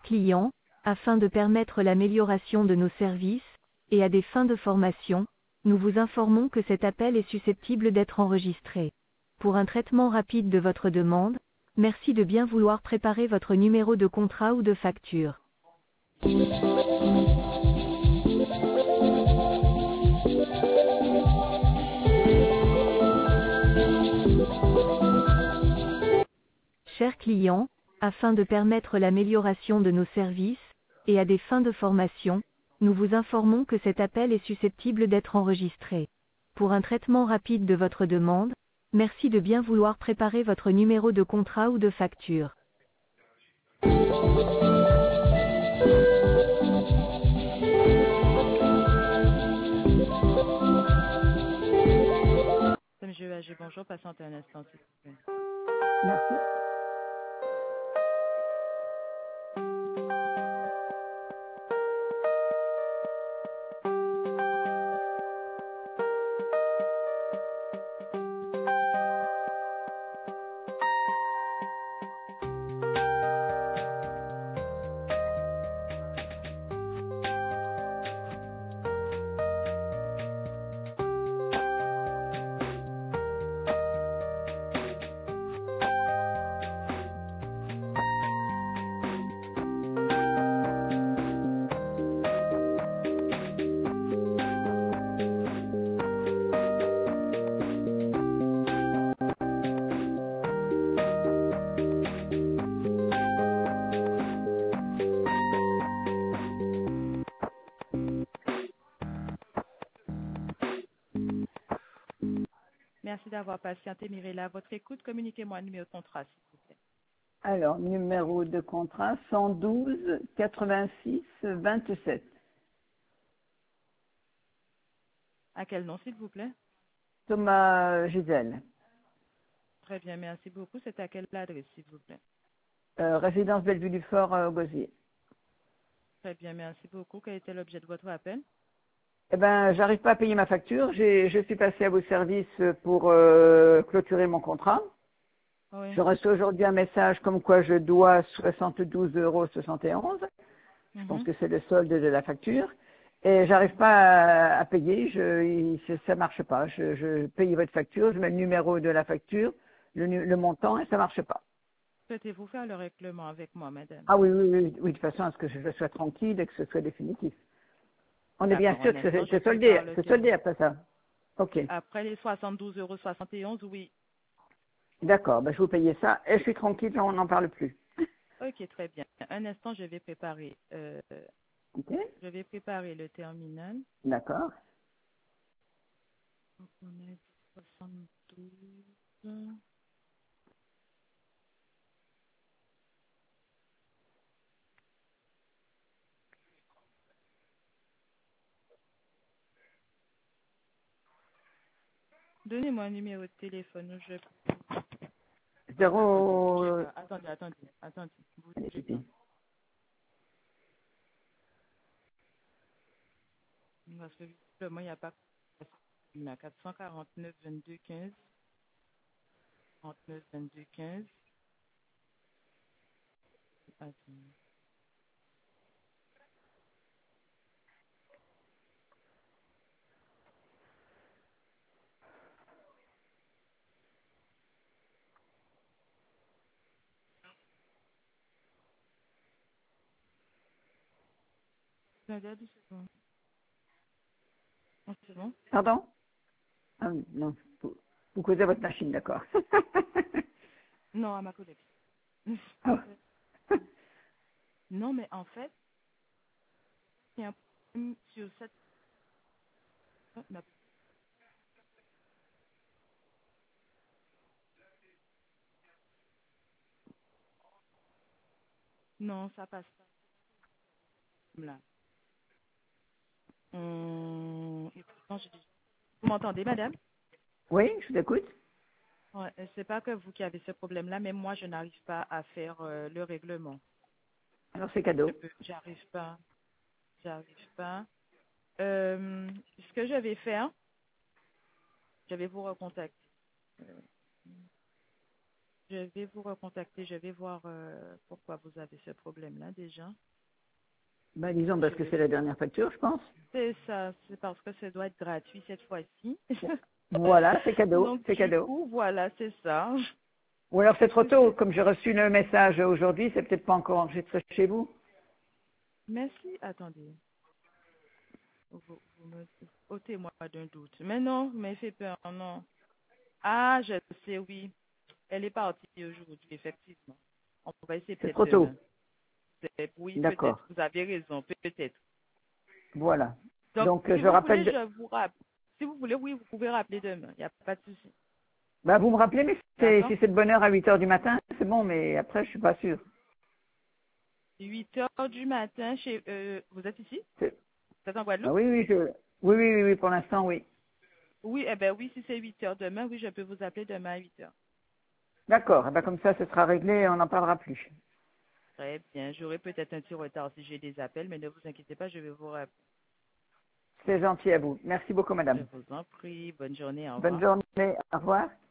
clients, afin de permettre l'amélioration de nos services, et à des fins de formation, nous vous informons que cet appel est susceptible d'être enregistré. Pour un traitement rapide de votre demande, merci de bien vouloir préparer votre numéro de contrat ou de facture. Chers clients, afin de permettre l'amélioration de nos services, et à des fins de formation, nous vous informons que cet appel est susceptible d'être enregistré. Pour un traitement rapide de votre demande, merci de bien vouloir préparer votre numéro de contrat ou de facture. Monsieur AG, bonjour, patientez un instant, s'il vous plaît. Merci. Merci d'avoir patienté, Mirella. Votre écoute, communiquez-moi un numéro de contrat, s'il vous plaît. Alors, numéro de contrat 112 86 27. À quel nom, s'il vous plaît? Thomas Gisèle. Très bien, merci beaucoup. C'est à quelle adresse, s'il vous plaît? Résidence Bellevue du Fort, Gosier. Très bien, merci beaucoup. Quel était l'objet de votre appel? Eh ben, j'arrive pas à payer ma facture. Je suis passé à vos services pour clôturer mon contrat. Oui. Je reçois aujourd'hui un message comme quoi je dois 72,71 €. Je pense que c'est le solde de la facture. Et j'arrive pas à payer. Ça marche pas. Je paye votre facture, je mets le numéro de la facture, le montant et ça marche pas. Souhaitez-vous faire le règlement avec moi, madame? Ah oui, de toute façon, à ce que je sois tranquille et que ce soit définitif. On est bien sûr que c'est soldé après ça. Ok. Après les 72,71 €, oui. D'accord, ben, je vous payer ça et je suis tranquille, on n'en parle plus. Ok, très bien. Un instant, je vais préparer Ok. le terminal. D'accord. Donc, on a dit 72. Donnez-moi un numéro de téléphone. Zéro. Attendez. Vous Allez, bougez pipi. pas. Parce que visiblement, il n'y a pas. Il y a 449 22 15. 39 22 15. Attends. Regarde, c'est bon. Oh, c'est bon? Pardon? Ah, non, vous causez à votre machine, d'accord. Non, à ma collègue. Ah. Non, mais en fait, il y a un problème sur cette. Non, ça passe pas. Là. Et pourtant, vous m'entendez, madame? Oui, je vous écoute. Ouais, c'est pas que vous qui avez ce problème-là, mais moi, je n'arrive pas à faire le règlement. Alors c'est cadeau. J'arrive pas. Ce que je vais faire, je vais vous recontacter. je vais vous recontacter. Je vais voir pourquoi vous avez ce problème-là déjà. Ben, disons parce que c'est la dernière facture, je pense. C'est ça, c'est parce que ça doit être gratuit cette fois-ci. Voilà, c'est cadeau, Donc, c'est du cadeau. coup, voilà, c'est ça. Ou alors c'est trop tôt, comme j'ai reçu le message aujourd'hui, c'est peut-être pas encore enregistré chez vous. Merci. Attendez. Vous me ôtez-moi d'un doute. Mais non, mais fait peur, non. Ah, je sais, oui. Elle est partie aujourd'hui, effectivement. On va essayer C'est peut-être trop tôt. demain. Oui, peut-être. D'accord. Vous avez raison, peut-être. Voilà. Donc, Donc si je vous voulez, rappelle. je vous rappelle. Si vous voulez, oui, vous pouvez rappeler demain. Il n'y a pas de souci. Bah, vous me rappelez, mais D'accord? si c'est de bonne heure à 8 heures du matin, c'est bon, mais après, je suis pas sûr. 8 heures du matin, vous êtes ici? C'est- Vous êtes en Ah Guadeloupe? oui, oui, pour l'instant, oui. Oui, eh ben oui, si c'est 8 heures demain, oui, je peux vous appeler demain à 8 heures. D'accord. Eh ben, comme ça, ce sera réglé et on n'en parlera plus. Très bien. J'aurai peut-être un petit retard si j'ai des appels, mais ne vous inquiétez pas, je vais vous rappeler. C'est gentil à vous. Merci beaucoup, Je madame. vous en prie. Bonne journée. Au Bonne revoir. journée. Au revoir.